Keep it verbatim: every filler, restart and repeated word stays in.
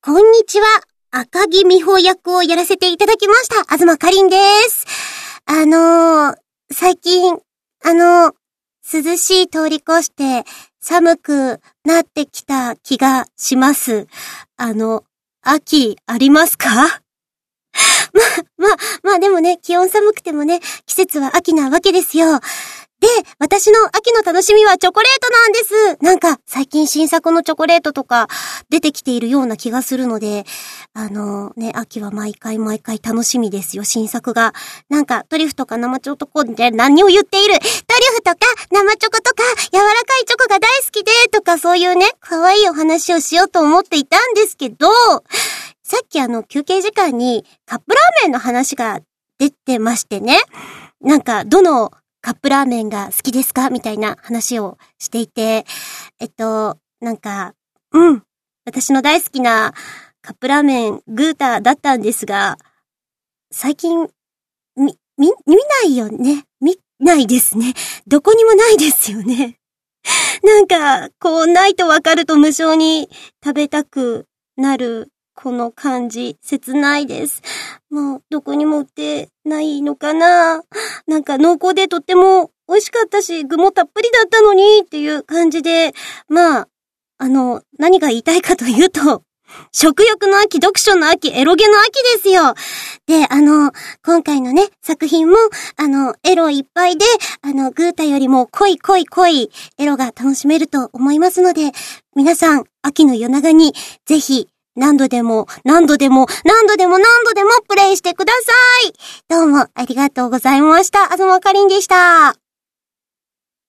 こんにちは。赤木美穂役をやらせていただきました。東かりんです。あのー、最近、あのー、涼しい通り越して寒くなってきた気がします。あの、秋ありますか？ま、ま、まあでもね、気温寒くてもね、季節は秋なわけですよ。で、私の秋の楽しみはチョコレートなんです。なんか、最近新作のチョコレートとか出てきているような気がするので、あのね、秋は毎回毎回楽しみですよ、新作が。なんか、トリュフとか生チョコで何を言っている？トリュフとか生チョコとか柔らかいチョコが大好きでとかそういうね、可愛いお話をしようと思っていたんですけど、さっきあの休憩時間にカップラーメンの話が出てましてね、なんか、どのカップラーメンが好きですかみたいな話をしていて、えっと、なんか、うん。私の大好きなカップラーメン、グータだったんですが、最近、み、み、見ないよね。見ないですね。どこにもないですよね。なんか、こう、ないとわかると無性に食べたくなる、この感じ、切ないです。もう、どこにも売ってないのかな？なんか濃厚でとっても美味しかったし、具もたっぷりだったのにっていう感じで、まあ、あの、何が言いたいかというと、食欲の秋、読書の秋、エロゲの秋ですよ。で、あの、今回のね、作品も、あの、エロいっぱいで、あの、グータよりも濃い濃い濃いエロが楽しめると思いますので、皆さん、秋の夜長に、ぜひ、何度でも、何度でも、何度でも何度でもプレイしてください。どうもありがとうございました。東かりんでした。